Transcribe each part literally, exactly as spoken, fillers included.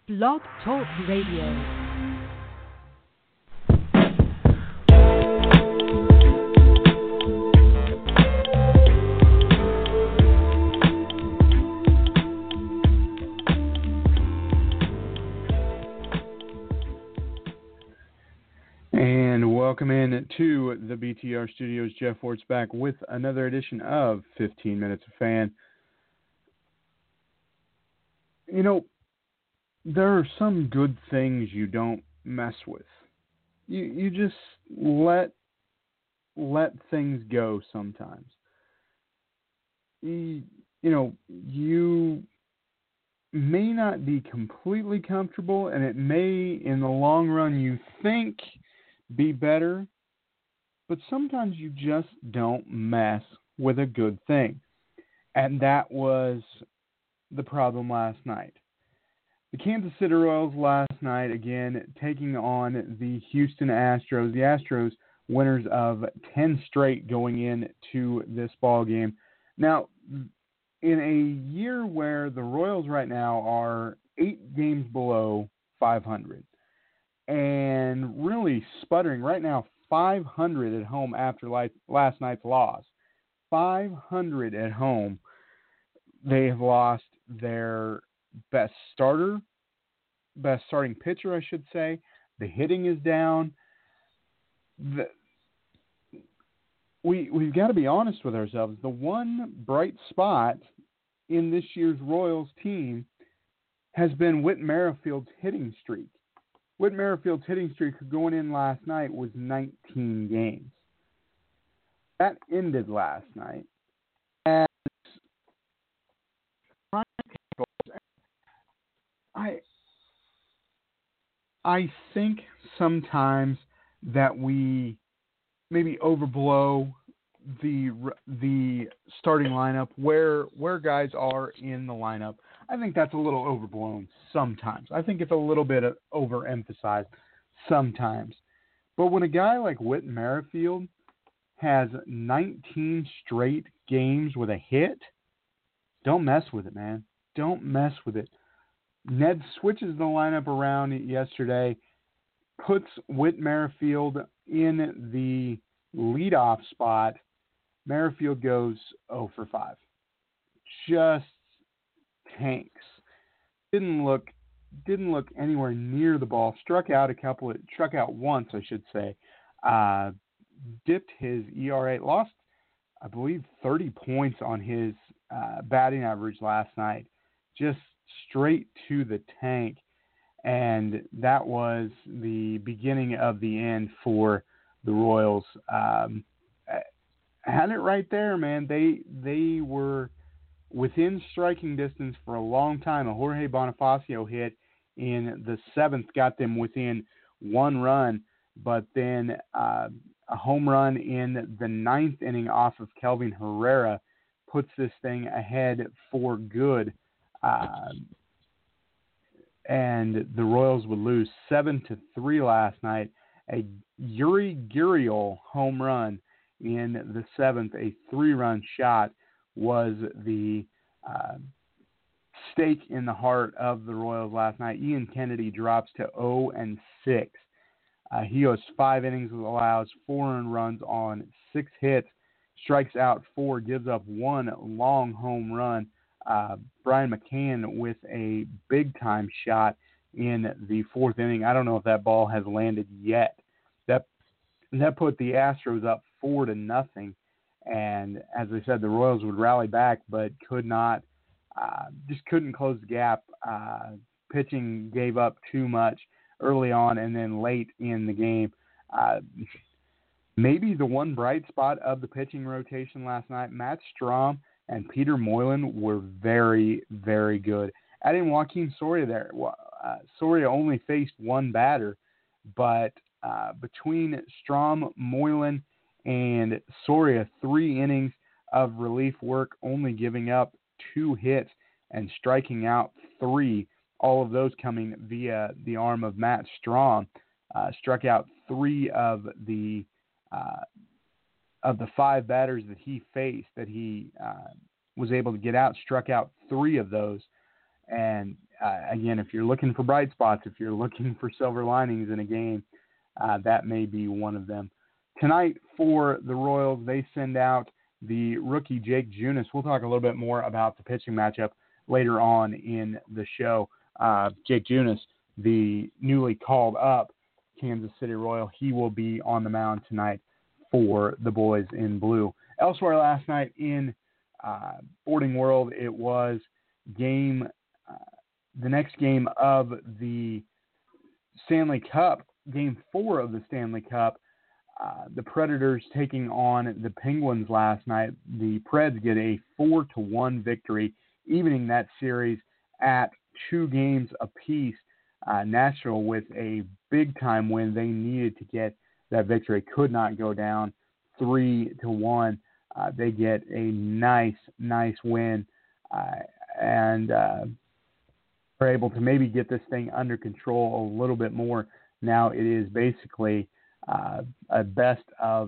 Blog Talk Radio. And welcome in to the B T R Studios. Jeff Wart's back with another edition of fifteen Minutes of Fan. You know, there are some good things you don't mess with. You you just let let things go sometimes. You, you know, you may not be completely comfortable, and it may, in the long run, you think be better, but sometimes you just don't mess with a good thing. And that was the problem last night. The Kansas City Royals last night, again, taking on the Houston Astros. The Astros, winners of ten straight going into this ball game. Now, in a year where the Royals right now are eight games below five hundred and really sputtering right now, five hundred at home after last night's loss. five hundred at home. They have lost their best starter, best starting pitcher, I should say. The hitting is down. The, we, we've got to be honest with ourselves. The one bright spot in this year's Royals team has been Whit Merrifield's hitting streak. Whit Merrifield's hitting streak going in last night was nineteen games. That ended last night. And I I think sometimes that we maybe overblow the the starting lineup, where where guys are in the lineup. I think that's a little overblown sometimes. I think it's a little bit overemphasized sometimes. But when a guy like Whit Merrifield has nineteen straight games with a hit, don't mess with it, man. Don't mess with it. Ned switches the lineup around yesterday, puts Whit Merrifield in the leadoff spot. Merrifield goes oh for five. Just tanks. Didn't look didn't look anywhere near the ball. Struck out a couple of, struck out once, I should say. Uh, dipped his E R A. Lost, I believe, thirty points on his uh, batting average last night. Just straight to the tank. And that was the beginning of the end for the Royals. Um, had it right there, man. They they were within striking distance for a long time. A Jorge Bonifacio hit in the seventh got them within one run, but then uh, a home run in the ninth inning off of Kelvin Herrera puts this thing ahead for good. Uh, and the Royals would lose seven to three last night. A Yuri Gurriel home run in the seventh, a three-run shot, was the uh, stake in the heart of the Royals last night. Ian Kennedy drops to oh and six. Uh, he goes five innings, allows four earned runs on six hits, strikes out four, gives up one long home run. Uh, Brian McCann with a big-time shot in the fourth inning. I don't know if that ball has landed yet. That that put the Astros up four to nothing. And as I said, the Royals would rally back, but could not, uh, just couldn't close the gap. Uh, pitching gave up too much early on, and then late in the game. Uh, maybe the one bright spot of the pitching rotation last night, Matt Strahm and Peter Moylan were very, very good. Adding Joaquin Soria there. Uh, Soria only faced one batter, but uh, between Strahm, Moylan, and Soria, three innings of relief work, only giving up two hits and striking out three, all of those coming via the arm of Matt Strahm. Uh, struck out three of the uh, of the five batters that he faced, that he uh, was able to get out, struck out three of those. And uh, again, if you're looking for bright spots, if you're looking for silver linings in a game, uh, that may be one of them. Tonight for the Royals, they send out the rookie Jake Junis. We'll talk a little bit more about the pitching matchup later on in the show. Uh, Jake Junis, the newly called up Kansas City Royal, he will be on the mound tonight for the boys in blue. Elsewhere last night in uh, Sporting World, it was game, uh, the next game of the Stanley Cup, game four of the Stanley Cup. Uh, the Predators taking on the Penguins last night. The Preds get a four to one victory, evening that series at two games apiece. Uh, Nashville with a big-time win. They needed to get that victory. Could not go down three to one. Uh, they get a nice, nice win uh, and uh, are able to maybe get this thing under control a little bit more. Now it is basically uh, a best of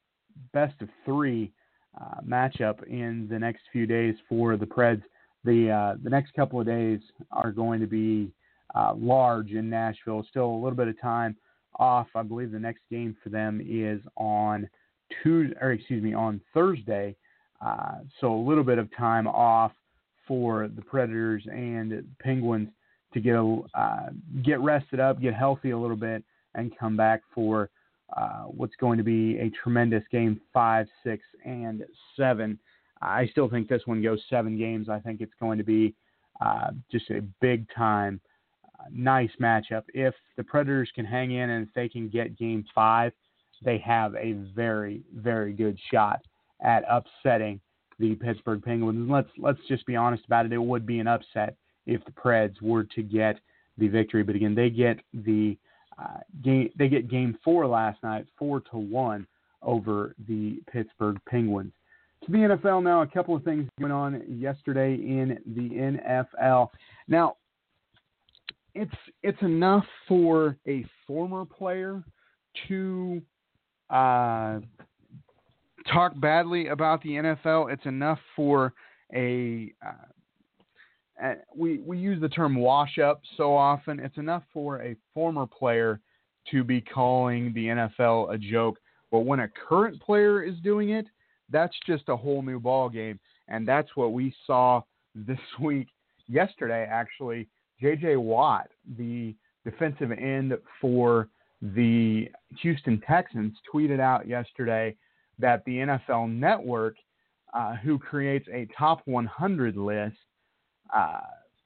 best of three uh, matchup in the next few days for the Preds. The uh, the next couple of days are going to be Uh, large in Nashville. Still a little bit of time off. I believe the next game for them is on Tuesday, or excuse me, on Thursday. Uh, so a little bit of time off for the Predators and Penguins to get a, uh, get rested up, get healthy a little bit, and come back for uh, what's going to be a tremendous game five, six, and seven. I still think this one goes seven games. I think it's going to be uh, just a big time. Nice matchup. If the Predators can hang in and if they can get game five, they have a very, very good shot at upsetting the Pittsburgh Penguins. And let's let's just be honest about it. It would be an upset if the Preds were to get the victory. But again, they get the uh, game. They get game four last night, four to one over the Pittsburgh Penguins. To the N F L now. A couple of things going on yesterday in the N F L. Now. It's it's enough for a former player to uh, talk badly about the N F L. It's enough for a uh, we we use the term wash up so often. It's enough for a former player to be calling the N F L a joke. But when a current player is doing it, that's just a whole new ball game, and that's what we saw this week. Yesterday, actually. J J. Watt, the defensive end for the Houston Texans, tweeted out yesterday that the N F L Network, uh, who creates a top one hundred list, uh,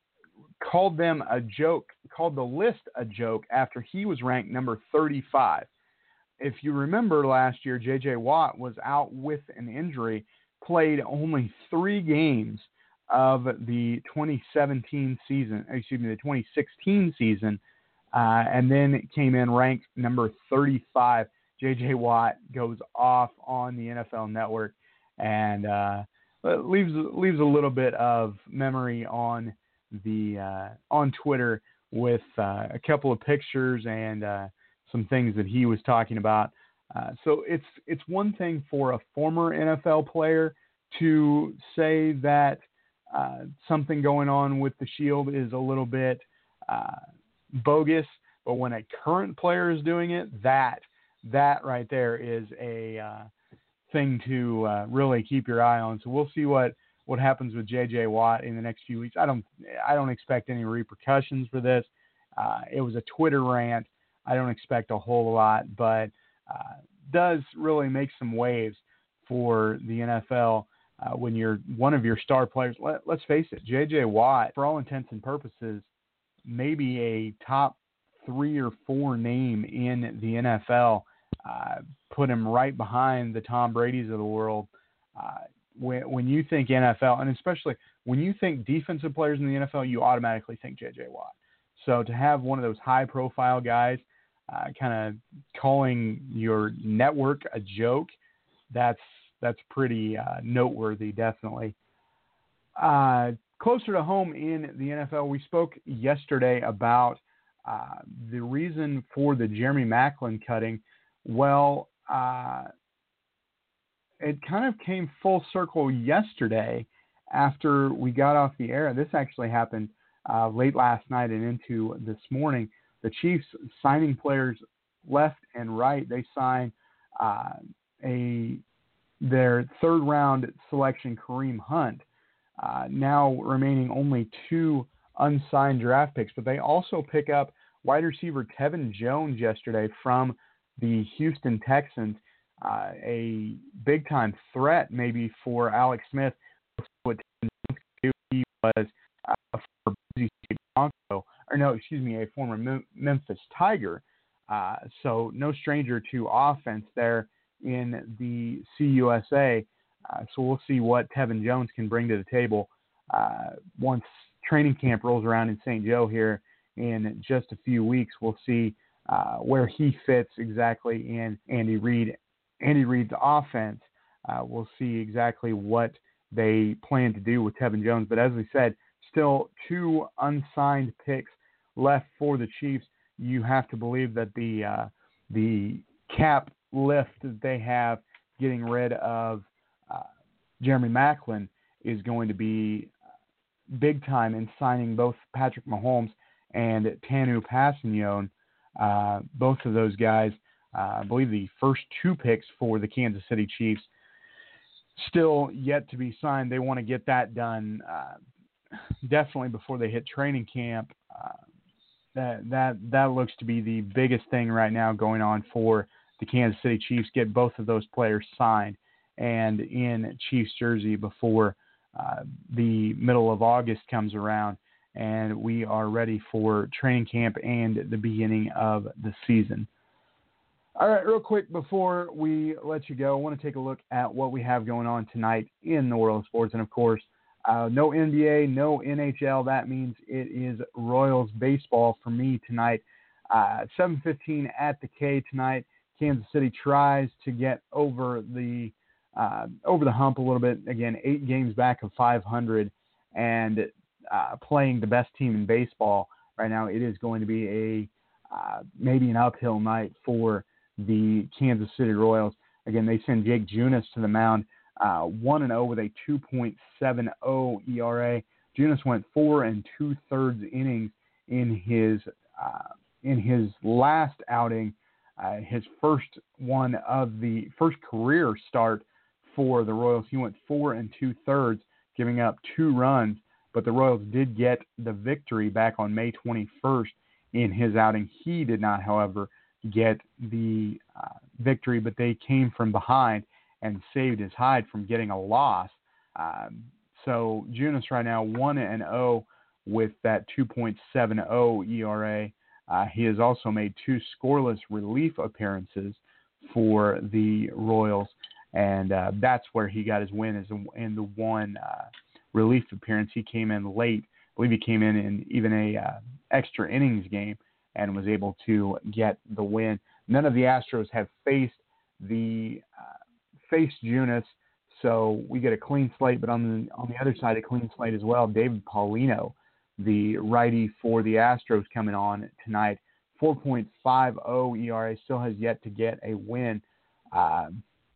called them a joke, called the list a joke after he was ranked number thirty-five. If you remember last year, J J. Watt was out with an injury, played only three games of the twenty seventeen season, excuse me, the twenty sixteen season, uh, and then came in ranked number thirty-five. J J. Watt goes off on the N F L Network and uh, leaves leaves a little bit of memory on the uh, on Twitter with uh, a couple of pictures and uh, some things that he was talking about. Uh, so it's it's one thing for a former N F L player to say that Uh, something going on with the Shield is a little bit uh, bogus, but when a current player is doing it, that that right there is a uh, thing to uh, really keep your eye on. So we'll see what, what happens with J J. Watt in the next few weeks. I don't I don't expect any repercussions for this. Uh, it was a Twitter rant. I don't expect a whole lot, but uh, does really make some waves for the N F L. Uh, when you're one of your star players, let, let's face it, J J. Watt, for all intents and purposes, maybe a top three or four name in the N F L. Uh, put him right behind the Tom Brady's of the world. Uh, when, when you think N F L, and especially when you think defensive players in the N F L, you automatically think J J. Watt. So to have one of those high-profile guys uh, kind of calling your network a joke, that's That's pretty uh, noteworthy, definitely. Uh, closer to home in the N F L, we spoke yesterday about uh, the reason for the Jeremy Maclin cutting. Well, uh, it kind of came full circle yesterday after we got off the air. This actually happened uh, late last night and into this morning. The Chiefs signing players left and right. They signed uh, a their third round selection, Kareem Hunt, uh, now remaining only two unsigned draft picks, but they also pick up wide receiver Tevin Jones yesterday from the Houston Texans, uh, a big time threat maybe for Alex Smith. What Tevin Jones could do, he was uh, a former Boise State Bronco, or no, excuse me, a former Mem- Memphis Tiger. Uh, so no stranger to offense there in the C U S A. Uh, so we'll see what Tevin Jones can bring to the table uh, once training camp rolls around in Saint Joe here in just a few weeks. We'll see uh, where he fits exactly in Andy Reid, Andy Reid's offense. Uh, we'll see exactly what they plan to do with Tevin Jones. But as we said, still two unsigned picks left for the Chiefs. You have to believe that the uh, the cap lift that they have getting rid of uh, Jeremy Maclin is going to be big time in signing both Patrick Mahomes and Tanu Passignon. Uh, both of those guys, uh, I believe the first two picks for the Kansas City Chiefs, still yet to be signed. They want to get that done uh, definitely before they hit training camp. Uh, that that that looks to be the biggest thing right now going on for the Kansas City Chiefs. Get both of those players signed and in Chiefs jersey before uh, the middle of August comes around, and we are ready for training camp and the beginning of the season. All right, real quick before we let you go, I want to take a look at what we have going on tonight in the world of sports. And, of course, uh, no N B A, no N H L. That means it is Royals baseball for me tonight. Uh, seven fifteen at the K tonight. Kansas City tries to get over the uh, over the hump a little bit. Again, eight games back of five hundred and uh, playing the best team in baseball right now. It is going to be a uh, maybe an uphill night for the Kansas City Royals. Again, they send Jake Junis to the mound, uh, one and zero with a two point seven oh E R A. Junis went four and two thirds innings in his uh, in his last outing, uh, his first one of the first career start for the Royals. He went four and two thirds, giving up two runs, but the Royals did get the victory back on May twenty-first in his outing. He did not, however, get the uh, victory, but they came from behind and saved his hide from getting a loss. Um, so Junis right now one and zero with that two point seven oh E R A. Uh, he has also made two scoreless relief appearances for the Royals, and uh, that's where he got his win, is in the one uh, relief appearance. He came in late. I believe he came in in even a uh, extra innings game and was able to get the win. None of the Astros have faced the uh, faced Junis, so we get a clean slate. But on the on the other side, a clean slate as well. David Paulino, the righty for the Astros, coming on tonight. four point five oh E R A, still has yet to get a win. Uh,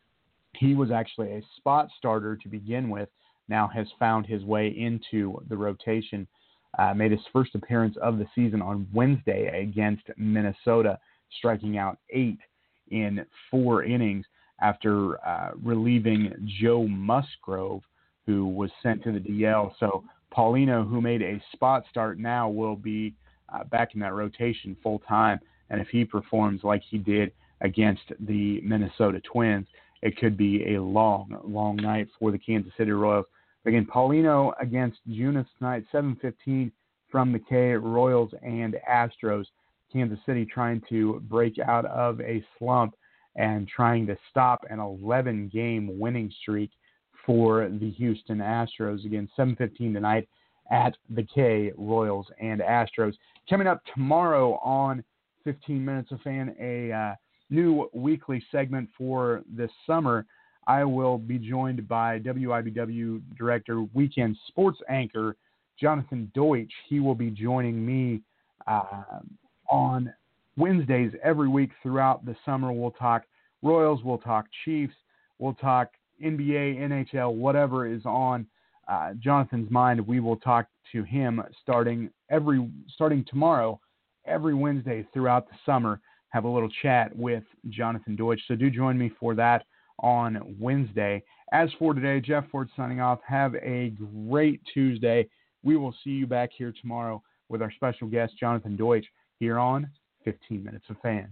he was actually a spot starter to begin with. Now has found his way into the rotation. Uh, made his first appearance of the season on Wednesday against Minnesota, striking out eight in four innings after uh, relieving Joe Musgrove, who was sent to the D L. So Paulino, who made a spot start, now will be uh, back in that rotation full time. And if he performs like he did against the Minnesota Twins, it could be a long, long night for the Kansas City Royals. Again, Paulino against Junis tonight, seven fifteen from the K, Royals and Astros. Kansas City trying to break out of a slump and trying to stop an eleven-game winning streak for the Houston Astros. Again, seven fifteen tonight at the K, Royals and Astros. Coming up tomorrow on fifteen minutes a Fan, a uh, new weekly segment for this summer. I will be joined by W I B W Director, Weekend Sports Anchor, Jonathan Deutsch. He will be joining me uh, on Wednesdays every week throughout the summer. We'll talk Royals, we'll talk Chiefs, we'll talk N B A, N H L, whatever is on uh, Jonathan's mind. We will talk to him starting every starting tomorrow, every Wednesday throughout the summer. Have a little chat with Jonathan Deutsch. So do join me for that on Wednesday. As for today, Jeff Ford signing off. Have a great Tuesday. We will see you back here tomorrow with our special guest, Jonathan Deutsch, here on fifteen minutes of Fan.